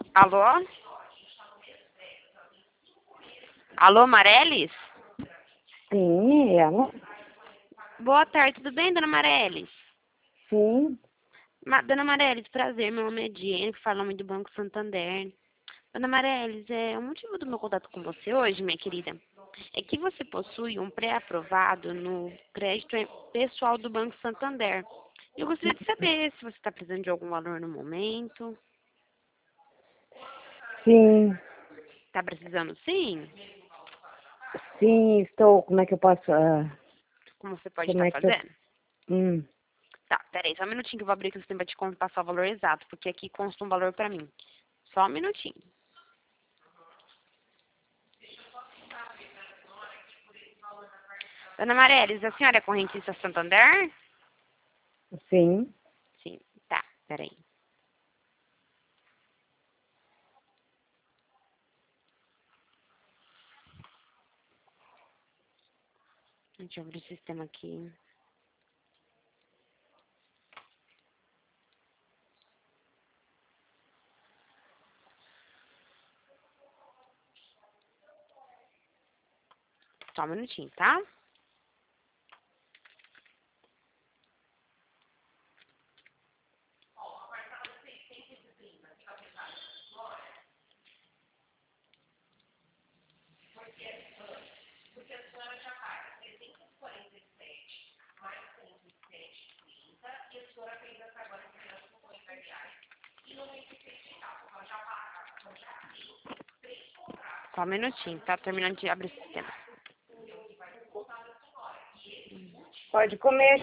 Alô? Alô, Mareles? Sim, ela? Boa tarde, tudo bem, dona Mareles? Sim. Dona Mareles, prazer, meu nome é Diane, que fala em nome do Banco Santander. Dona Mareles, o motivo do meu contato com você hoje, minha querida, é que você possui um pré-aprovado no crédito pessoal do Banco Santander. Eu gostaria de saber se você está precisando de algum valor no momento. Sim, Está precisando sim? sim, estou. Como é que eu posso. Como você pode Como estar é que eu. fazendo? Hum, Tá, peraí, só um minutinho que eu vou abrir aqui o sistema para te passar o valor exato, porque aqui consta um valor para mim. Só um minutinho. Dona Mareles, a senhora é correntista Santander? sim. Sim, tá, peraí. Deixa eu abrir o sistema aqui. Só um minutinho, tá? Só um minutinho, tá? Terminando de abrir o sistema. Pode comer.